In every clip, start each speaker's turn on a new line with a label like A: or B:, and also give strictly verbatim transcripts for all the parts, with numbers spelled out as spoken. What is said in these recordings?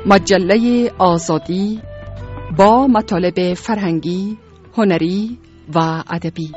A: مجله آزادی با مطالب فرهنگی، هنری و ادبی.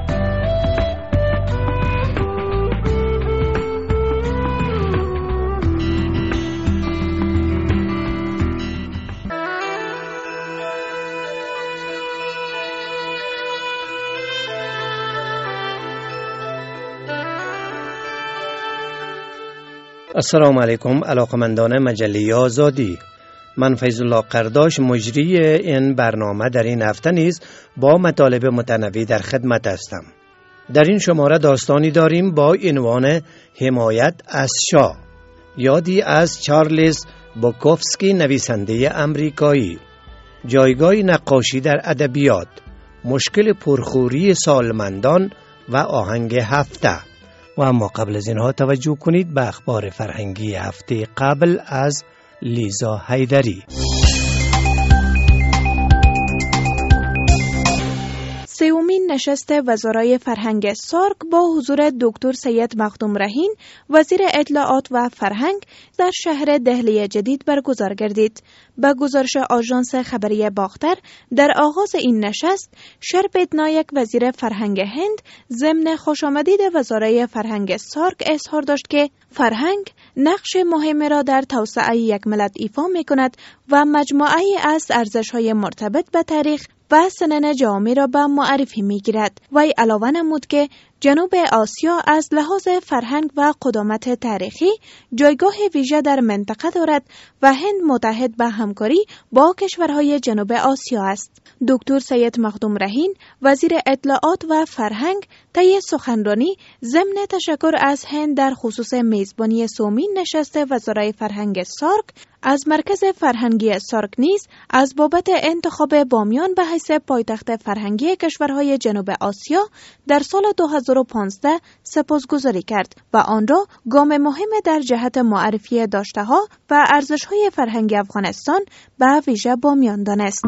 B: السلام علیکم علاقمندان مجله آزادی. من فیض الله قرداش مجری این برنامه در این هفته نیز با مطالب متنوع در خدمت هستم. در این شماره داستانی داریم با عنوان حمایت از شاه، یادی از چارلز بوکوفسکی نویسنده امریکایی، جایگاه نقاشی در ادبیات، مشکل پرخوری سالمندان و آهنگ هفته. و اما قبل از اینها توجه کنید به اخبار فرهنگی هفته قبل از لیزا حیدری.
C: سومین نشست وزرای فرهنگ سارک با حضور دکتر سید مخدوم رهین وزیر اطلاعات و فرهنگ در شهر دهلی جدید برگزار گردید. به گزارش آژانس خبری باختر، در آغاز این نشست شرپت نایک وزیر فرهنگ هند ضمن خوشامدید وزرای فرهنگ سارک اظهار داشت که فرهنگ نقش مهمی را در توسعه یک ملت ایفا می کند و مجموعه‌ای از ارزش‌های مرتبط به تاریخ و سنن جامعه را به معرفی می گیرد. وی علاوه نمود که جنوب آسیا از لحاظ فرهنگ و قدامت تاریخی جایگاه ویژه در منطقه دارد و هند متحد به همکاری با کشورهای جنوب آسیا است. دکتر سید مخدوم رهین وزیر اطلاعات و فرهنگ طی سخنرانی ضمن تشکر از هند در خصوص میزبانی سومین نشست وزرای فرهنگ سارک از مرکز فرهنگی سارک نیز از بابت انتخاب بامیان به حیث پایتخت فرهنگی کشورهای جنوب آسیا در سال دو هزار و پانزده سپاسگزاری کرد و آن را گام مهم در جهت معرفی داشته‌ها و ارزش‌های فرهنگی افغانستان به ویژه بامیان دانست.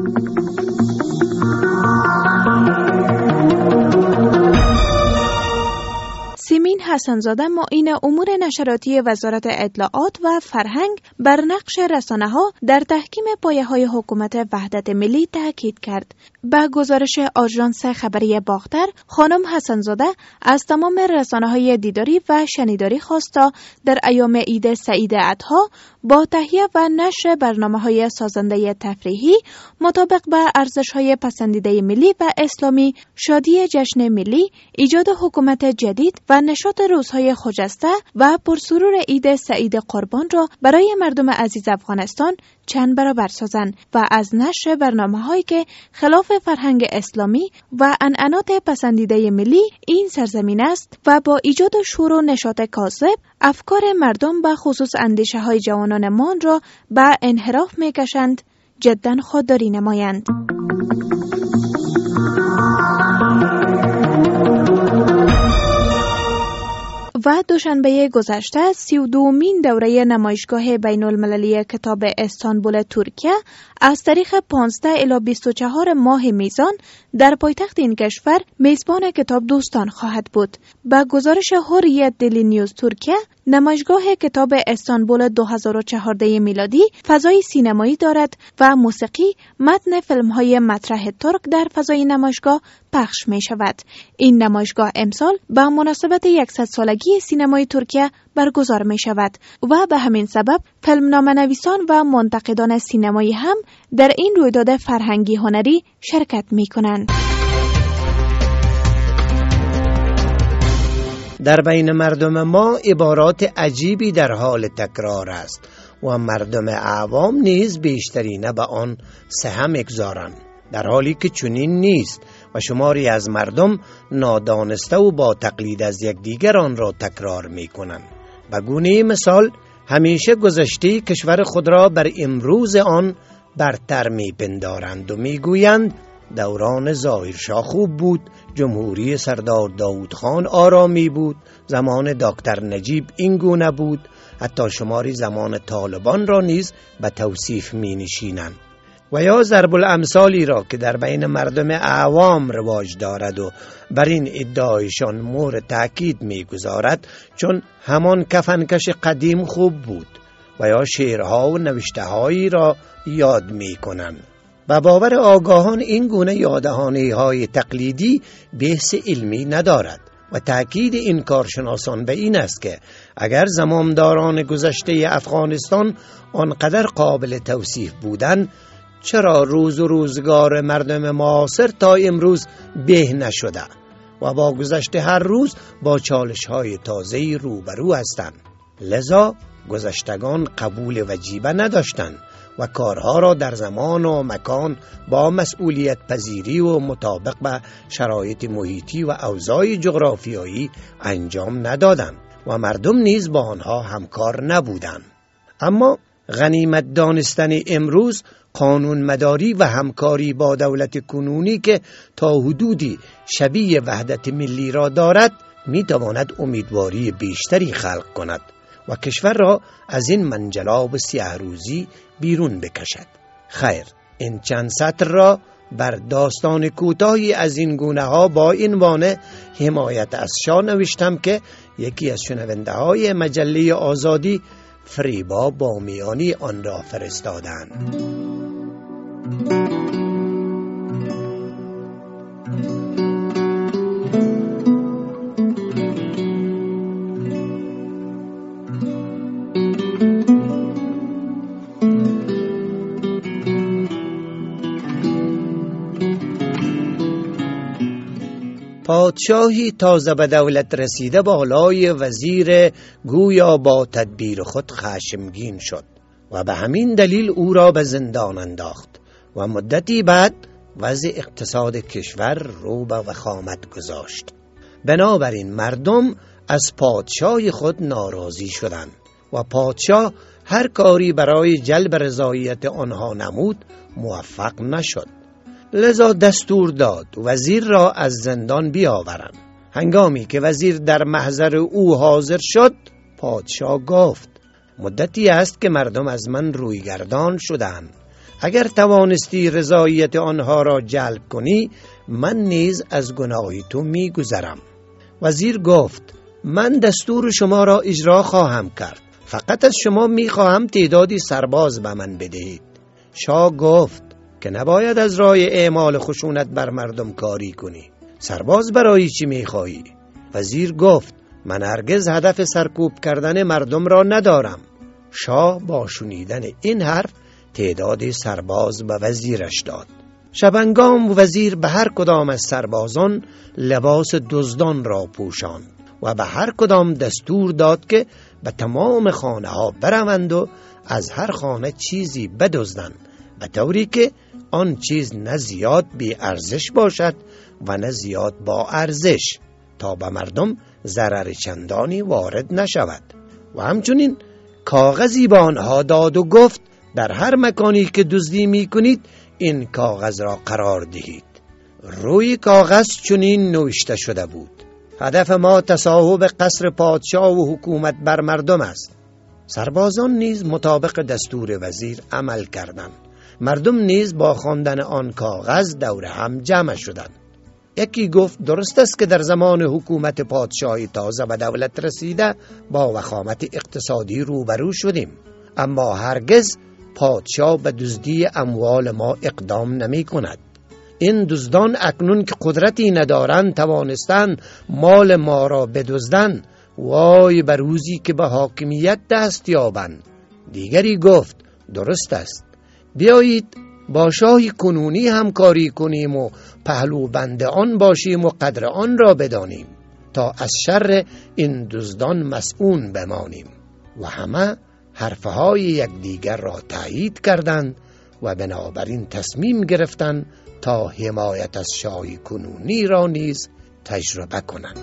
C: سیمین حسن‌زاده معین امور نشراتی وزارت اطلاعات و فرهنگ بر نقش رسانه‌ها در تحکیم پایه‌های حکومت وحدت ملی تاکید کرد. به گزارش آژانس خبری باختر، خانم حسن‌زاده از تمام رسانه‌های دیداری و شنیداری خواست تا در ایام عید سعید اضحی با تهیه و نشر برنامه‌های سازنده تفریحی مطابق به ارزش‌های پسندیده ملی و اسلامی، شادی جشن ملی، ایجاد حکومت جدید و نشاط روزهای خجسته و پرسرور عید سعید قربان را برای مردم عزیز افغانستان چند برابر سازند و از نشر برنامه‌هایی که خلاف فرهنگ اسلامی و عنعنات پسندیده ملی این سرزمین است و با ایجاد شور و نشاط کاذب افکار مردم به خصوص اندیشه‌های جوانانمان را به انحراف می‌کشند، جداً خودداری نمایند. و دوشنبه گذشته سی و دومین دوره نمایشگاه بین المللی کتاب استانبول ترکیه از تاریخ پانزده الی بیست و چهار ماه میزان در پایتخت این کشور میزبان کتاب دوستان خواهد بود. با گزارش حریت دلی نیوز ترکیه، نمایشگاه کتاب استانبول دو هزار و چهارده میلادی فضای سینمایی دارد و موسیقی متن فیلم‌های مطرح ترک در فضای نمایشگاه پخش می شود. این نمایشگاه امسال به مناسبت صد سالگی سینمای ترکیه برگزار می شود و به همین سبب فیلمنامه‌نویسان و منتقدان سینمایی هم در این رویداد فرهنگی هنری شرکت می کنند.
B: در بین مردم ما عبارات عجیبی در حال تکرار است و مردم عوام نیز بیشترینه به آن سهم می‌گذارند، در حالی که چنین نیست و شماری از مردم نادانسته و با تقلید از یکدیگر آن را تکرار می‌کنند. به گونه مثال همیشه گذشته کشور خود را بر امروز آن برتر می‌پندارند و می‌گویند دوران ظاهرشاه خوب بود، جمهوری سردار داود خان آرامی بود، زمان دکتر نجیب این گونه بود، حتی شماری زمان طالبان را نیز به توصیف می نشینند. و یا ضرب الامثالی را که در بین مردم عوام رواج دارد و بر این ادعایشان مهر تأکید می گذارد، چون همان کفنکش قدیم خوب بود و یا شعرها و نوشته‌هایی را یاد می‌کنند. و باور آگاهان این گونه یاددهانی‌های تقلیدی بحث علمی ندارد و تأکید این کارشناسان به این است که اگر زمامداران گذشته افغانستان آنقدر قابل توصیف بودند، چرا روز و روزگار مردم معاصر تا امروز به نشده و با گذشته هر روز با چالش‌های تازه‌ای روبرو هستند؟ لذا گذشتگان قبول وجیبه نداشتند و کارها را در زمان و مکان با مسئولیت پذیری و مطابق به شرایط محیطی و اوضاع جغرافیایی انجام ندادند و مردم نیز با آنها همکار نبودند. اما غنیمت دانستن امروز قانون مداری و همکاری با دولت کنونی که تا حدودی شبیه وحدت ملی را دارد میتواند امیدواری بیشتری خلق کند و کشور را از این منجلاب سیاه روزی بیرون بکشد. خیر، این چند سطر را بر داستان کوتاهی از این گونه ها با عنوان حمایت از شاه نوشتم که یکی از شنونده های مجله آزادی فریبا بامیانی آن را فرستادند. پادشاهی تازه به دولت رسیده بالای وزیر گویا با تدبیر خود خشمگین شد و به همین دلیل او را به زندان انداخت و مدتی بعد وضع اقتصاد کشور رو به وخامت گذاشت. بنابراین مردم از پادشاه خود ناراضی شدند و پادشاه هر کاری برای جلب رضایت آنها نمود موفق نشد. لذا دستور داد وزیر را از زندان بیاورند. هنگامی که وزیر در محضر او حاضر شد، پادشاه گفت: مدتی است که مردم از من رویگردان شدند. اگر توانستی رضایت آنها را جلب کنی، من نیز از گناه تو میگذرم. وزیر گفت: من دستور شما را اجرا خواهم کرد، فقط از شما میخواهم تعدادی سرباز به من بدهید. شاه گفت که نباید از راه اعمال خشونت بر مردم کاری کنی. سرباز برای چی میخواهی؟ وزیر گفت: من هرگز هدف سرکوب کردن مردم را ندارم. شاه با شنیدن این حرف تعداد سرباز به وزیرش داد. شبانگام وزیر به هر کدام از سربازان لباس دزدان را پوشاند و به هر کدام دستور داد که به تمام خانه ها بروند و از هر خانه چیزی بدزدند، به طوری که آن چیز نه زیاد بی ارزش باشد و نه زیاد با ارزش، تا به مردم ضرر چندانی وارد نشود. و همچنین کاغذی به آنها داد و گفت: در هر مکانی که دزدی می کنید این کاغذ را قرار دهید. روی کاغذ چنین نوشته شده بود: هدف ما تصاحب قصر پادشاه و حکومت بر مردم است. سربازان نیز مطابق دستور وزیر عمل کردند. مردم نیز با خواندن آن کاغذ دور هم جمع شدند. یکی گفت: درست است که در زمان حکومت پادشاهی تازه به دولت رسیده با وخامت اقتصادی روبرو شدیم، اما هرگز پادشاه به دزدی اموال ما اقدام نمی کند. این دزدان اکنون که قدرتی ندارند توانستند مال ما را بدزدند، وای بر روزی که به حاکمیت دست یابند. دیگری گفت: درست است، بیایید با شاه کنونی همکاری کنیم و پهلو بند آن باشیم و قدر آن را بدانیم تا از شر این دزدان مسئول بمانیم. و همه حرفهای یکدیگر را تایید کردند و بنابراین تصمیم گرفتند تا حمایت از شاه کنونی را نیز تجربه کنند.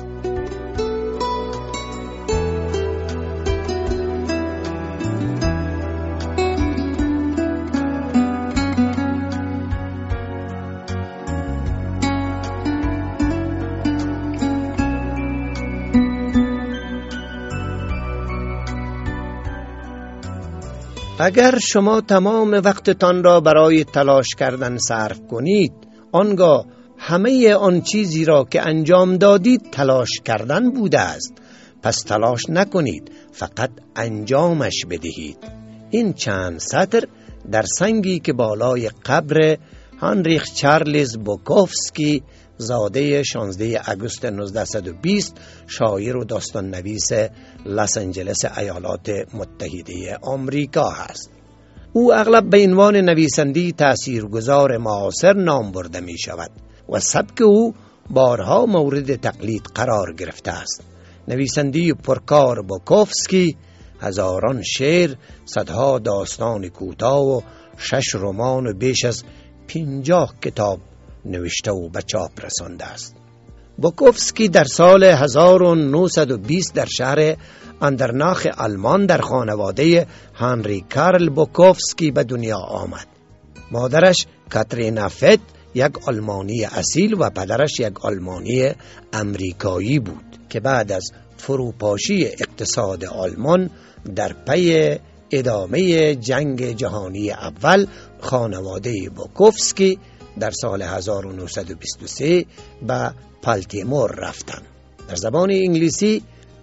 B: اگر شما تمام وقتتان را برای تلاش کردن صرف کنید، آنگاه همه آن چیزی را که انجام دادید تلاش کردن بوده است. پس تلاش نکنید، فقط انجامش بدهید. این چند سطر در سنگی که بالای قبر هانریخ چارلز بوکوفسکی زاده شانزده آگوست نوزده و بیست شاعر و داستان نویس لس آنجلس ایالات متحده آمریکا هست. او اغلب به عنوان نویسنده تاثیرگذار معاصر نام برده می شود و سبک او بارها مورد تقلید قرار گرفته است. نویسنده پرکار بوکوفسکی هزاران شعر، صدها داستان کوتاه و شش رمان و بیش از پنجاه کتاب نوشته و به چاپ رسانده است. بوکوفسکی در سال هزار و نهصد و بیست در شهر اندرناخ آلمان در خانواده هنری کارل بوکوفسکی به دنیا آمد. مادرش کاترینا فت یک آلمانی اصیل و پدرش یک آلمانی امریکایی بود که بعد از فروپاشی اقتصاد آلمان در پی ادامه جنگ جهانی اول خانواده بوکوفسکی در سال هزار و نهصد و بیست و سه به بالتیمور رفتند. در زبان انگلیسی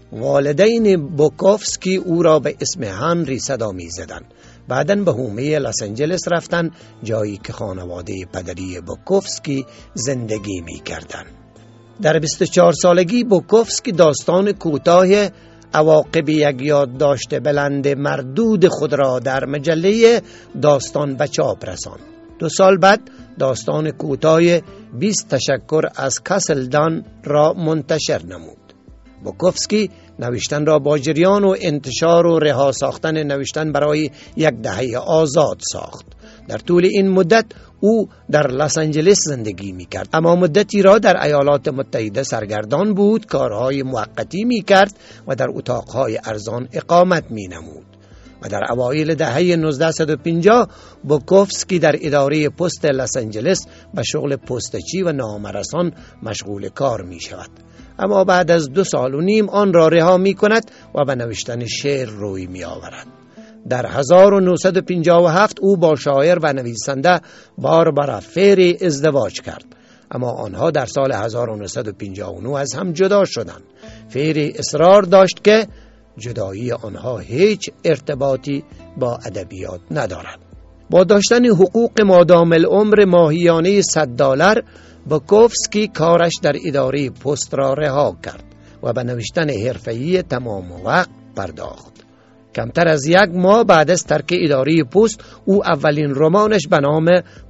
B: والدین بوکوفسکی او را به اسم هنری صدا می زدند. بعداً به حومه لس آنجلس رفتند، جایی که خانواده پدری بوکوفسکی زندگی می کردند. در بیست و چهار سالگی بوکوفسکی داستان کوتاه عواقب یک یادداشت بلند مردود خود را در مجله داستان به چاپ رساند. دو سال بعد داستان کوتاه بیست تشکر از کاسلدان را منتشر نمود. بوکوفسکی نوشتن را با جریان و انتشار و رها ساختن نوشتن برای یک دهه آزاد ساخت. در طول این مدت او در لس آنجلس زندگی می کرد، اما مدتی را در ایالات متحده سرگردان بود، کارهای موقتی می کرد و در اتاقهای ارزان اقامت می نمود. و در اوایل دهه نوزده و پنجاه بوکوفسکی در اداره پست لس آنجلس به شغل پستچی و نامه‌رسان مشغول کار می شود، اما بعد از دو سال و نیم آن را رها می کند و به نوشتن شعر روی می آورد. در هزار و نهصد و پنجاه و هفت او با شاعر و نویسنده باربارا فری ازدواج کرد، اما آنها در سال هزار و نهصد و پنجاه و نه از هم جدا شدند. فری اصرار داشت که جدایی آنها هیچ ارتباطی با ادبیات ندارد. با داشتن حقوق مادام العمر ماهیانه صد دلار، بوکوفسکی کارش در اداره پست را رها کرد و به نوشتن حرفه‌ای تمام وقت پرداخت. کمتر از یک ماه بعد از ترک اداره پست او اولین رمانش به نام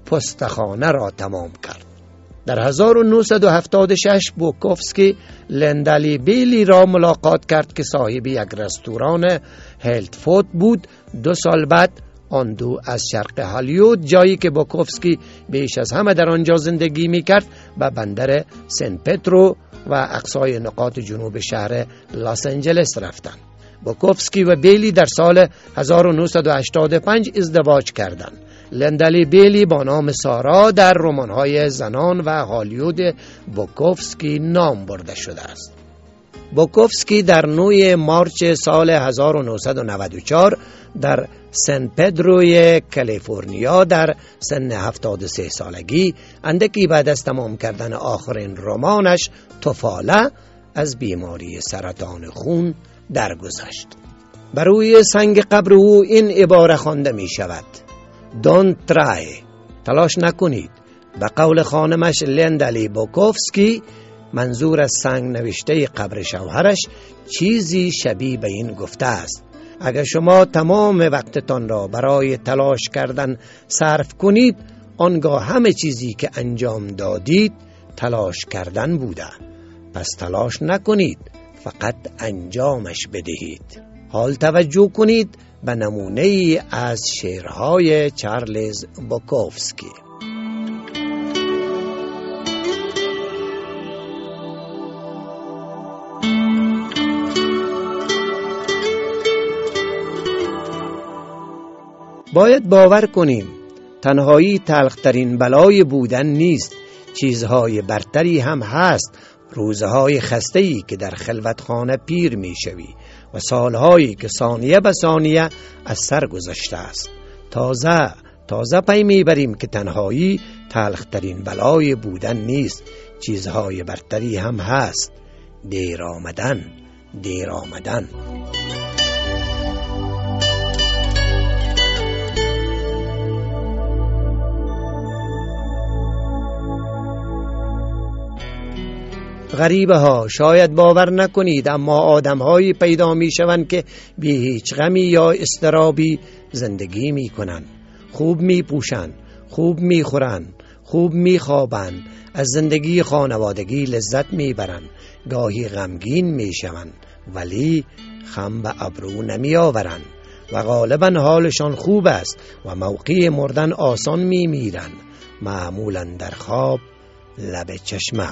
B: پستخانه را تمام کرد. در هزار و نهصد و هفتاد و شش بوکوفسکی لندلی بیلی را ملاقات کرد که صاحب یک رستوران هلتفورد بود. دو سال بعد آن دو از شرق هالیوود، جایی که بوکوفسکی بیش از همه در آنجا زندگی می کرد، به بندر سن پدرو و اقصای نقاط جنوب شهر لس آنجلس رفتند. بوکوفسکی و بیلی در سال هزار و نهصد و هشتاد و پنج ازدواج کردند. لندلی بیلی با نام سارا در رمان‌های زنان و هالیوود بوکوفسکی نام برده شده است. بوکوفسکی در نه مارچ سال هزار و نهصد و نود و چهار در سن پدروی کالیفرنیا در سن هفتاد و سه سالگی، اندکی بعد از تمام کردن آخرین رمانش طفاله، از بیماری سرطان خون درگذشت. بر روی سنگ قبر او این عباره خوانده می شود: Don't try. تلاش نکنید. به قول خانمش لندلی بوکوفسکی، منظور از سنگ نوشته قبر شوهرش چیزی شبیه به این گفته است: اگر شما تمام وقتتان را برای تلاش کردن صرف کنید، آنگاه همه چیزی که انجام دادید تلاش کردن بوده. پس تلاش نکنید، فقط انجامش بدهید. حال توجه کنید به نمونه ای از شعرهای چارلز بوکوفسکی. باید باور کنیم تنهایی تلخترین بلای بودن نیست. چیزهای برتری هم هست. روزهای خسته‌ای که در خلوتخانه پیر میشوی و سالهایی که ثانیه به ثانیه از سر گذشته است. تازه تازه پی میبریم که تنهایی تلخترین بلای بودن نیست. چیزهای برتری هم هست. دیر آمدن دیر آمدن. غریبه ها، شاید باور نکنید، اما آدم هایی پیدا می شوند که بی هیچ غمی یا اضطرابی زندگی می کنند. خوب می پوشند، خوب می خورند، خوب می خوابند، از زندگی خانوادگی لذت می برند، گاهی غمگین می شوند ولی خم به ابرو نمی آورند و غالبا حالشان خوب است و موقع مردن آسان می میرند، معمولا در خواب لب چشمه.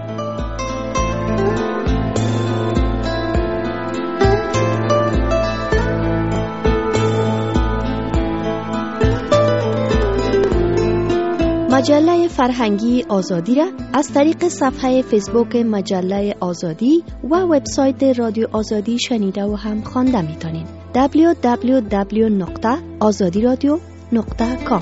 D: مجله فرهنگی آزادی را از طریق صفحه فیسبوک مجله آزادی و وبسایت رادیو آزادی شنیده و هم خوانده میتونید. دبلیو دبلیو دبلیو نقطه آزادی رادیو نقطه کام.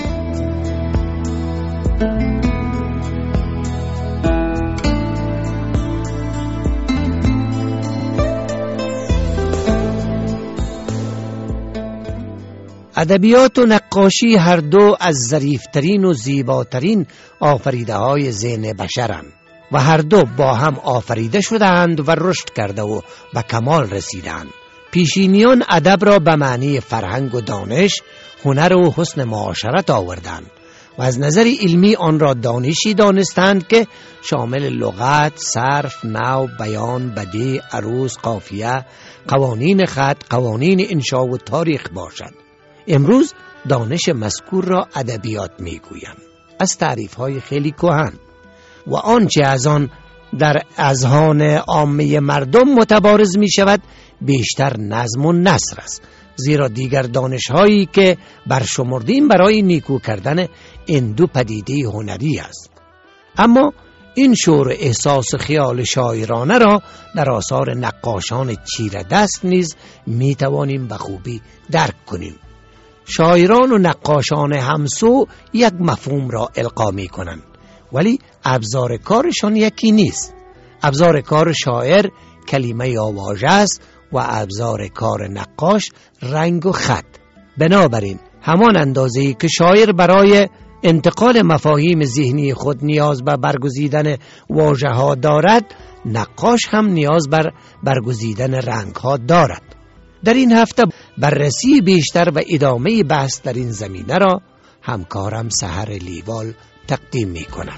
B: ادبیات و نقاشی هر دو از ظریفترین و زیباترین آفریده های ذهن بشرند و هر دو با هم آفریده شدند و رشد کرده و به کمال رسیدند. پیشینیان ادب را به معنی فرهنگ و دانش، هنر و حسن معاشرت آوردند و از نظر علمی آن را دانشی دانستند که شامل لغت، صرف، نحو، بیان، بدیع، عروض، قافیه، قوانین خط، قوانین انشا و تاریخ باشد. امروز دانش مذکور را ادبیات میگویند، از تعریف‌های خیلی کهن، و آنچه از آن در اذهان عامه مردم متبارز می شود بیشتر نظم و نثر است، زیرا دیگر دانش‌هایی که برشمردیم برای نیکو کردن این دو پدیده هنری است. اما این شور احساس خیال شاعرانه را در آثار نقاشان چیره دست نیز می توانیم به خوبی درک کنیم. شاعران و نقاشان همسو یک مفهوم را القا می کنند، ولی ابزار کارشان یکی نیست. ابزار کار شاعر کلمه یا واژه است و ابزار کار نقاش رنگ و خط. بنابراین همان اندازه‌ای که شاعر برای انتقال مفاهیم ذهنی خود نیاز به برگزیدن واژه‌ها دارد، نقاش هم نیاز بر برگزیدن رنگ‌ها دارد. در این هفته بررسی بیشتر و ادامه بحث در این زمینه را همکارم سحر لیوال تقدیم می کند.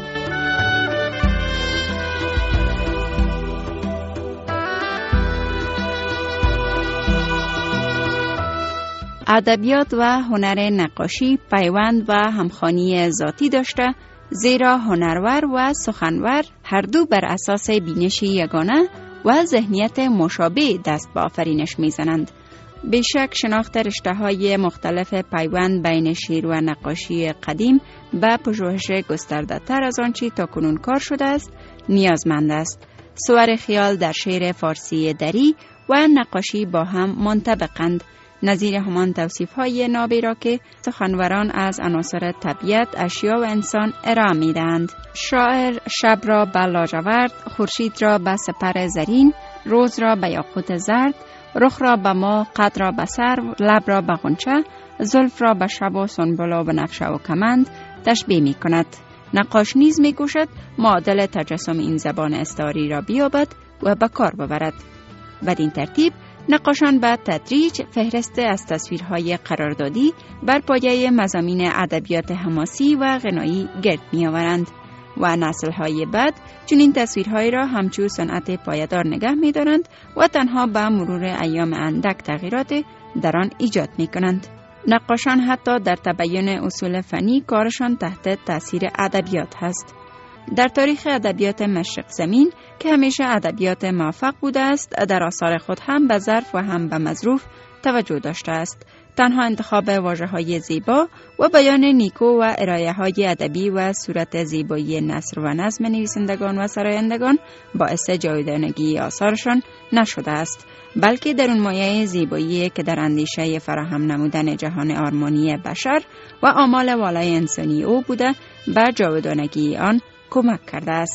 E: ادبیات و هنر نقاشی پیوند و همخوانی ذاتی داشته، زیرا هنرور و سخنور هر دو بر اساس بینش یگانه و ذهنیت مشابه دست به آفرینش میزنند. بیشک شناخت رشته‌های مختلف پیوند بین شعر و نقاشی قدیم به پژوهش گسترده تر از آنچه تاکنون کار شده است نیازمند است. صور خیال در شعر فارسی دری و نقاشی با هم منطبقند، نظیر همان توصیف‌های نابی را که سخنوران از عناصر طبیعت، اشیا و انسان ارائه می‌دهند. شاعر شب را به لاجورد، خورشید را به سپر زرین، روز را به یاقوت زرد، رخ را به ما، قد را به سرو، لب را به غنچه، زلف را به شب و سنبل و بنفشه و کمند تشبیه می کند. نقاش نیز می کوشد معادل تجسم این زبان استعاری را بیابد و به کار ببرد. بدین ترتیب نقاشان به تدریج فهرست از تصویرهای قراردادی بر پایه مضامین ادبیات حماسی و غنایی گرد می آورند و نسل‌های بعد چون این تصویرهای را همچون صنعت پایدار نگه می دارند و تنها به مرور ایام اندک تغییرات در آن ایجاد می کنند. نقاشان حتی در تبیین اصول فنی کارشان تحت تاثیر ادبیات هست. در تاریخ ادبیات مشرق زمین که همیشه ادبیات موفق بوده است، در آثار خود هم به ظرف و هم به مظروف توجه داشته است. تنها انتخاب واژه‌های زیبا و بیان نیکو و ارائه‌های ادبی و صورت زیبایی نثر و نظم نویسندگان و سرایندگان باعث جاودانگی آثارشان نشده است، بلکه در اون مایه زیبایی که در اندیشه فراهم نمودن جهان آرمانی بشر و آمال والای انسانی او بوده به جاودانگی آن کمک کرده است.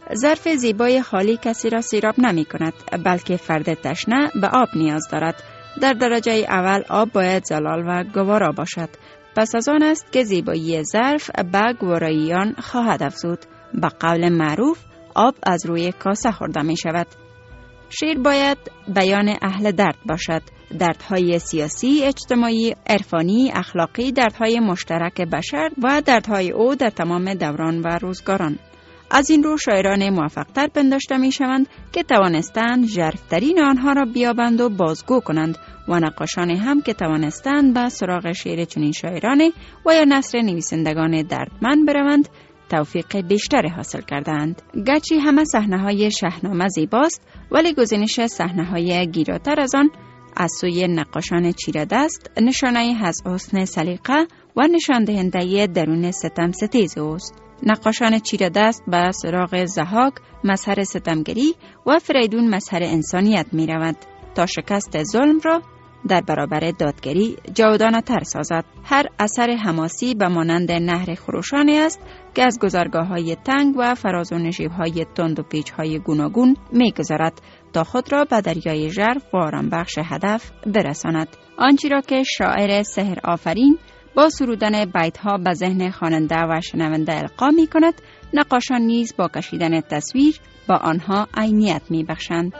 E: ظرف زیبای خالی کسی را سیراب نمی کند، بلکه فرد تشنه به آب نیاز دارد. در درجه اول آب باید زلال و گوارا باشد. پس از آن است که زیبایی ظرف به گواراییان خواهد افزود. به قول معروف آب از روی کاسه خورده می شود. شعر باید بیان اهل درد باشد. دردهای سیاسی، اجتماعی، عرفانی، اخلاقی، دردهای مشترک بشر و دردهای او در تمام دوران و روزگاران. از این رو شاعران موفق‌تر پنداشته می شوند که توانستند ژرف‌ترین آنها را بیابند و بازگو کنند و نقاشان هم که توانستند به سراغ شعر چنین شاعران و یا نثر نویسندگان دردمند بروند توفیق بیشتر حاصل کردند. گرچه همه صحنه‌های شاهنامه زیباست، ولی گزینش صحنه‌های گیراتر از آن از سوی نقاشان چیره دست نشانه از حسن سلیقه و نشان دهنده درون ستم ستیز اوست. نقاشان چیره دست به سراغ ضحاک مظهر ستمگری و فریدون مظهر انسانیت می رود تا شکست ظلم را در برابر دادگری جاودانه تر سازد. هر اثر حماسی به مانند نهر خروشانی است که از گذرگاه های تنگ و فراز و نشیب های تند و پیچ های گوناگون می گذرد تا خود را به دریای ژرف و آرام بخش هدف برساند. آنچه را که شاعر سحر آفرین با سرودن بیت ها به ذهن خواننده و شنونده القا می کند، نقاشان نیز با کشیدن تصویر با آنها عینیت می بخشند.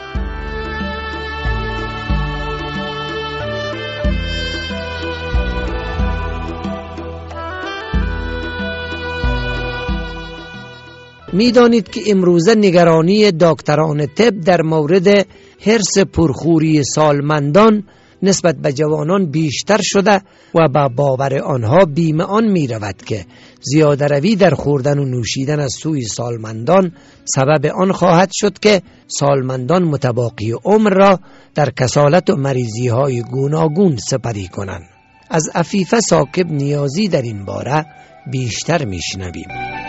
B: می دانید که امروزه نگرانی دکتران طب در مورد حرص پرخوری سالمندان نسبت به جوانان بیشتر شده و با باور آنها بیم آن می رود که زیاده روی در خوردن و نوشیدن از سوی سالمندان سبب آن خواهد شد که سالمندان متباقی عمر را در کسالت و مریضی های گوناگون سپری کنند. از عفیفه ثاقب نیازی در این باره بیشتر می شنویم.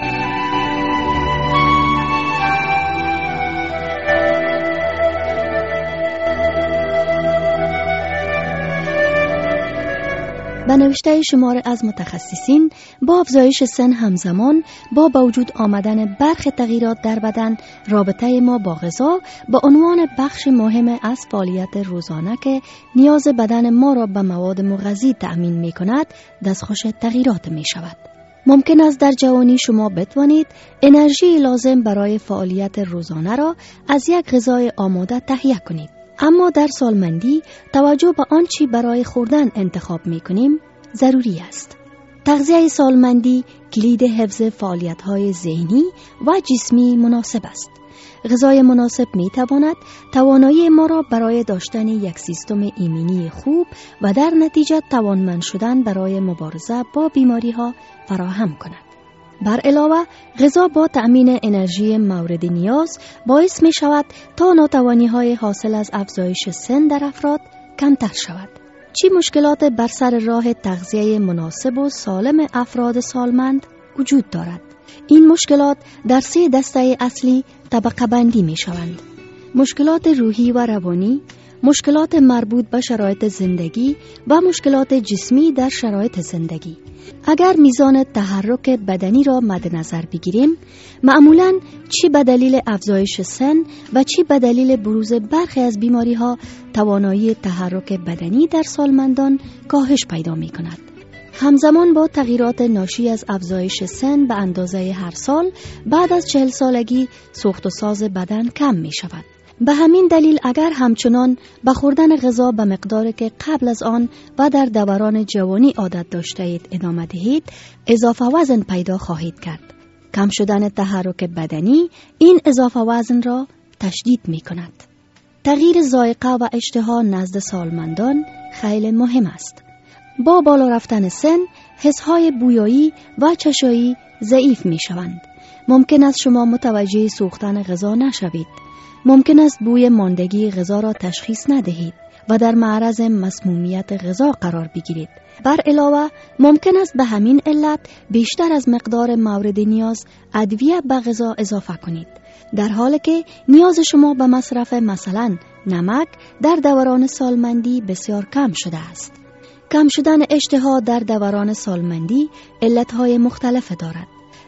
D: به نوشته شمار از متخصصین با افزایش سن همزمان با با وجود آمدن برخی تغییرات در بدن، رابطه ما با غذا به عنوان بخش مهم از فعالیت روزانه که نیاز بدن ما را به مواد مغذی تأمین می کند دستخوش تغییرات می شود. ممکن است در جوانی شما بتوانید انرژی لازم برای فعالیت روزانه را از یک غذای آماده تهیه کنید. اما در سالمندی توجه به آنچه برای خوردن انتخاب می کنیم ضروری است. تغذیه سالمندی کلید حفظ فعالیت‌های ذهنی و جسمی مناسب است. غذای مناسب می تواند توانایی ما را برای داشتن یک سیستم ایمنی خوب و در نتیجه توانمند شدن برای مبارزه با بیماری‌ها فراهم کند. بر علاوه غذا با تأمین انرژی مورد نیاز باعث می شود تا ناتوانی های حاصل از افزایش سن در افراد کمتر شود. چی مشکلات بر سر راه تغذیه مناسب و سالم افراد سالمند وجود دارد؟ این مشکلات در سه دسته اصلی طبقه بندی می شوند. مشکلات روحی و روانی، مشکلات مربوط به شرایط زندگی و مشکلات جسمی در شرایط زندگی. اگر میزان تحرک بدنی را مد نظر بگیریم، معمولاً چی به دلیل افزایش سن و چی به دلیل بروز برخی از بیماری ها توانایی تحرک بدنی در سالمندان کاهش پیدا می کند. همزمان با تغییرات ناشی از افزایش سن به اندازه هر سال بعد از چهل سالگی سوخت و ساز بدن کم می شود. به همین دلیل اگر همچنان به خوردن غذا به مقداری که قبل از آن و در دوران جوانی عادت داشته اید ادامه دهید، اضافه وزن پیدا خواهید کرد. کم شدن تحرک بدنی این اضافه وزن را تشدید می کند. تغییر ذائقه و اشتها نزد سالمندان خیلی مهم است. با بالا رفتن سن، حسهای بویایی و چشایی ضعیف می شوند. ممکن است شما متوجه سوختن غذا نشوید. ممکن است بوی ماندگی غذا را تشخیص ندهید و در معرض مسمومیت غذا قرار بگیرید. بر علاوه ممکن است به همین علت بیشتر از مقدار مورد نیاز ادویه به غذا اضافه کنید، در حالی که نیاز شما به مصرف مثلا نمک در دوران سالمندی بسیار کم شده است. کم شدن اشتها در دوران سالمندی علتهای مختلف دارد.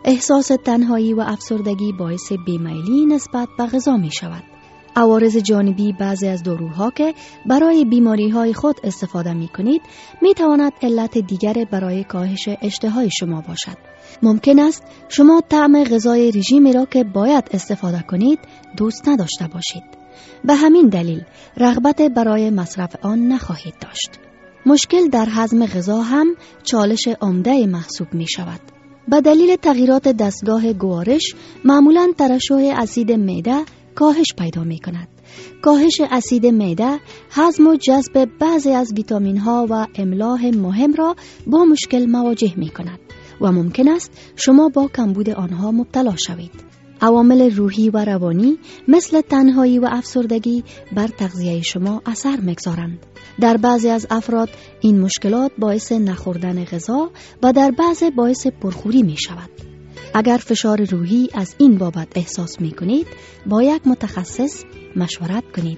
D: احساس تنهایی و افسردگی باعث بیمیلی نسبت به غذا می شود. عوارض جانبی بعضی از داروها که برای بیماری های خود استفاده می کنید می تواند علت دیگر برای کاهش اشتهای شما باشد. ممکن است شما طعم غذای رژیمی را که باید استفاده کنید دوست نداشته باشید. به همین دلیل رغبت برای مصرف آن نخواهید داشت. مشکل در هضم غذا هم چالش عمده محسوب می شود. به دلیل تغییرات دستگاه گوارش معمولاً ترشح اسید معده کاهش پیدا می کند. کاهش اسید معده هضم و جذب بعضی از ویتامین ها و املاح مهم را با مشکل مواجه می کند و ممکن است شما با کمبود آنها مبتلا شوید. عوامل روحی و روانی مثل تنهایی و افسردگی بر تغذیه شما اثر می‌گذارند. در بعضی از افراد این مشکلات باعث نخوردن غذا و در بعضی باعث پرخوری می شود. اگر فشار روحی از این بابت احساس می کنید، با یک متخصص مشورت کنید.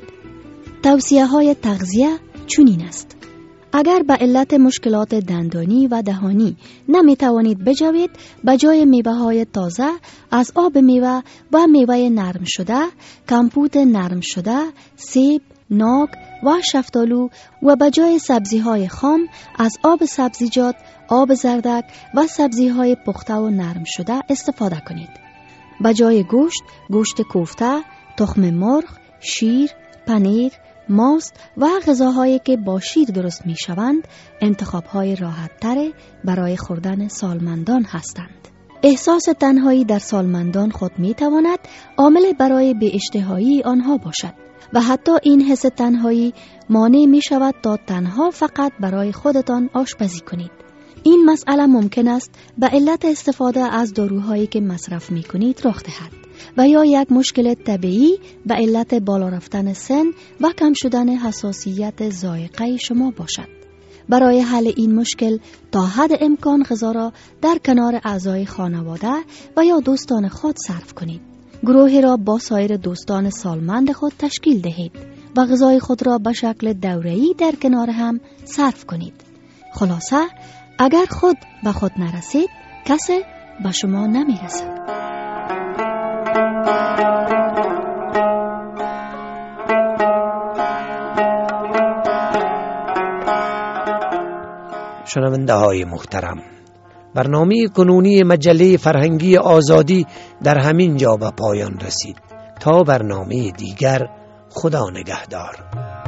D: توصیه های تغذیه چنین است: اگر به علت مشکلات دندانی و دهانی نمی توانید بجوید، به جای میوه های تازه از آب میوه و میوه نرم شده، کمپوت نرم شده، سیب، ناک و شفتالو و به جای سبزی های خام از آب سبزیجات، آب زردک و سبزی های پخته و نرم شده استفاده کنید. به جای گوشت، گوشت کوفته، تخم مرغ، شیر، پنیر، ماست و غذاهایی که با شیر درست می شوند انتخاب‌های راحت‌تر برای خوردن سالمندان هستند. احساس تنهایی در سالمندان خود می تواند عامل برای بی‌اشتهایی آنها باشد و حتی این حس تنهایی مانع می شود تا تنها فقط برای خودتان آشپزی کنید. این مسئله ممکن است به علت استفاده از داروهایی که مصرف می کنید رخ دهد و یا یک مشکل طبیعی به علت بالا رفتن سن و کم شدن حساسیت ذائقه شما باشد. برای حل این مشکل تا حد امکان غذا را در کنار اعضای خانواده و یا دوستان خود صرف کنید. گروهی را با سایر دوستان سالمند خود تشکیل دهید و غذای خود را به شکل دوره‌ای در کنار هم صرف کنید. خلاصه اگر خود به خود نرسید، کسی به شما نمی رسد.
B: شنونده های محترم، برنامه کنونی مجله فرهنگی آزادی در همین جا به پایان رسید. تا برنامه دیگر، خدا نگهدار.